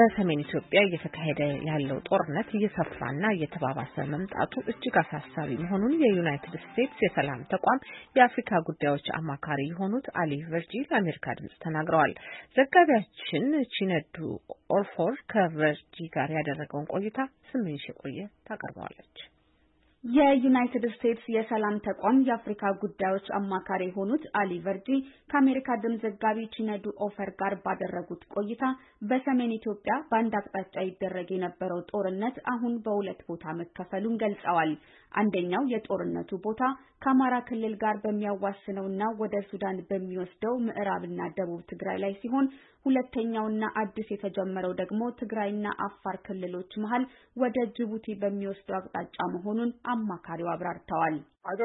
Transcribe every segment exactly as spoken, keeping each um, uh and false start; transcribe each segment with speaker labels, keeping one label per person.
Speaker 1: በሰሜን ኢትዮጵያ እየተካሄደ ያለው ጦርነት እየሰፋና እየተባባሰ መምጣቱ እጅግ አሳሳቢ መሆኑን የዩናይትድ ስቴትስ የሰላም ተቋም የአፍሪካ ጉዳዮች አማካሪ የሆኑት አሊ ቨርጂ ለአሜሪካ ድምጽ ተናግረዋል። ዘጋቢያችን ቺነዱ ኦልፎር ከቨርጂ ጋር ያደረገውን ቆይታ ስምንሽ የቆየ ታቀርበዋለች።
Speaker 2: የዩናይትድ ስቴትስ የሰላም ተቋም የአፍሪካ ጉዳዮች አማካሪ የሆኑት አሊ ቨርጂ ከአሜሪካ ድምጽ ዘጋቢ ቺነዱ ኦፈር ጋር ባደረጉት ቆይታ በሰሜን ኢትዮጵያ በአንድ አቅጣጫ ይደረግ የነበረው ጦርነት አሁን በሁለት ቦታ መከፈሉን ገልጸዋል። አንደኛው የጦርነቱ ቦታ ከአማራ ክልል ጋር በሚያዋስነውና ወደ ሱዳን በሚወስደው ምዕራብና ደቡብ ትግራይ ላይ ሲሆን ሁለተኛውና አዲስ የተጀመረው ደግሞ ትግራይና አፋር ክልሎች መሃል ወደ ጅቡቲ በሚወስደው አቅጣጫ መሆኑን አማካሪው አብራርተዋል።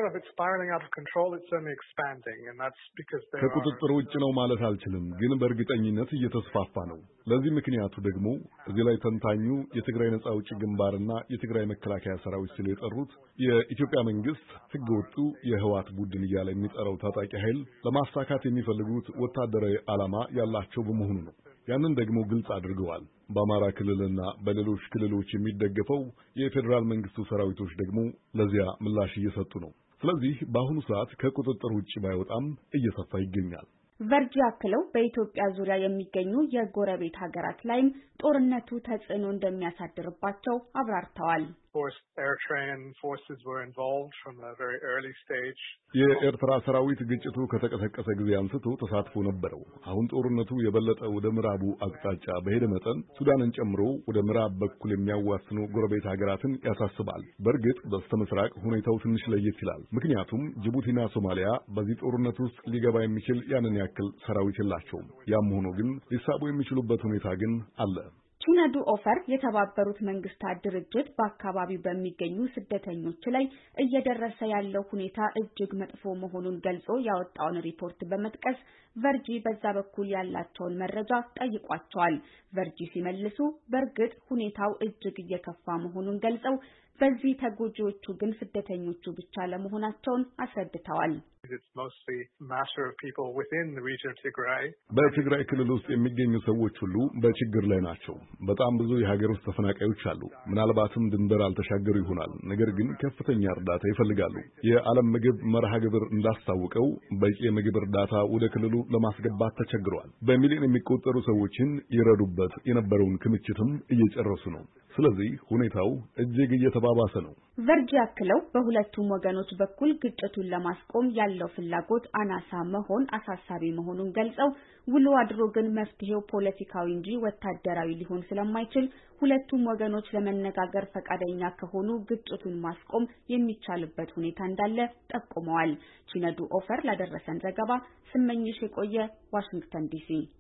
Speaker 3: ከቁጥጥር ውጭ ነው ማለት አልችልም፣ ግን በእርግጠኝነት እየተስፋፋ ነው። ለዚህ ምክንያቱ ደግሞ እዚህ ላይ ተንታኙ የትግራይ ነጻ አውጪ ግንባርና የትግራይ መከላከያ ሰራዊት ሲሉ የጠሩት የኢትዮጵያ መንግስት ህገወጡ የህወሓት ቡድን እያለ የሚጠራው ታጣቂ ኃይል ለማሳካት የሚፈልጉት ወታደራዊ ዓላማ ያላቸው በመሆኑ ነው። ያንን ደግሞ ግልጽ አድርገዋል። በአማራ ክልልና በሌሎች ክልሎች የሚደገፈው የፌዴራል መንግስቱ ሰራዊቶች ደግሞ ለዚያ ምላሽ እየሰጡ ነው። ስለዚህ በአሁኑ ሰዓት ከቁጥጥር ውጭ ባይወጣም እየሰፋ ይገኛል።
Speaker 2: ቨርጂ አክለው በኢትዮጵያ ዙሪያ የሚገኙ የጎረቤት ሀገራት ላይም ጦርነቱ ተጽዕኖ እንደሚያሳድርባቸው አብራርተዋል።
Speaker 3: የኤርትራ ሰራዊት ግጭቱ ከተቀሰቀሰ ጊዜ አንስቶ ተሳትፎ ነበረው። አሁን ጦርነቱ የበለጠ ወደ ምዕራቡ አቅጣጫ በሄደ መጠን ሱዳንን ጨምሮ ወደ ምዕራብ በኩል የሚያዋስኑ ጎረቤት ሀገራትን ያሳስባል። በእርግጥ በስተምስራቅ ሁኔታው ትንሽ ለየት ይላል። ምክንያቱም ጅቡቲና ሶማሊያ በዚህ ጦርነት ውስጥ ሊገባ የሚችል ያንን ያክል ሰራዊት የላቸውም። ያም ሆኖ ግን ሊሳቡ የሚችሉበት ሁኔታ ግን አለ።
Speaker 2: ቺነዱ ኦፈር የተባበሩት መንግስታት ድርጅት በአካባቢው በሚገኙ ስደተኞች ላይ እየደረሰ ያለው ሁኔታ እጅግ መጥፎ መሆኑን ገልጾ ያወጣውን ሪፖርት በመጥቀስ ቨርጂ በዛ በኩል ያላቸውን መረጃ ጠይቋቸዋል። ቨርጂ ሲመልሱ በእርግጥ ሁኔታው እጅግ እየከፋ መሆኑን ገልጸው በዚህ ተጎጂዎቹ ግን ስደተኞቹ ብቻ ለመሆናቸውን አስረድተዋል።
Speaker 3: በትግራይ ክልል ውስጥ የሚገኙ ሰዎች ሁሉ በችግር ላይ ናቸው። በጣም ብዙ የሀገር ውስጥ ተፈናቃዮች አሉ። ምናልባትም ድንበር አልተሻገሩ ይሆናል፣ ነገር ግን ከፍተኛ እርዳታ ይፈልጋሉ። የዓለም ምግብ መርሃ ግብር እንዳስታወቀው በቂ የምግብ እርዳታ ወደ ክልሉ ለማስገባት ተቸግረዋል። በሚሊዮን የሚቆጠሩ ሰዎችን ይረዱበት የነበረውን ክምችትም እየጨረሱ ነው። ስለዚህ ሁኔታው እጅግ እየተባባሰ ነው።
Speaker 2: ቨርጂ አክለው በሁለቱም ወገኖች በኩል ግጭቱን ለማስቆም ያለው ፍላጎት አናሳ መሆን አሳሳቢ መሆኑን ገልጸው ውሎ አድሮ ግን መፍትሄው ፖለቲካዊ እንጂ ወታደራዊ ሊሆን ስለማይችል ሁለቱም ወገኖች ለመነጋገር ፈቃደኛ ከሆኑ ግጭቱን ማስቆም የሚቻልበት ሁኔታ እንዳለ ጠቁመዋል። ቺነዱ ኦፈር ላደረሰን ዘገባ ስመኝሽ የቆየ ዋሽንግተን ዲሲ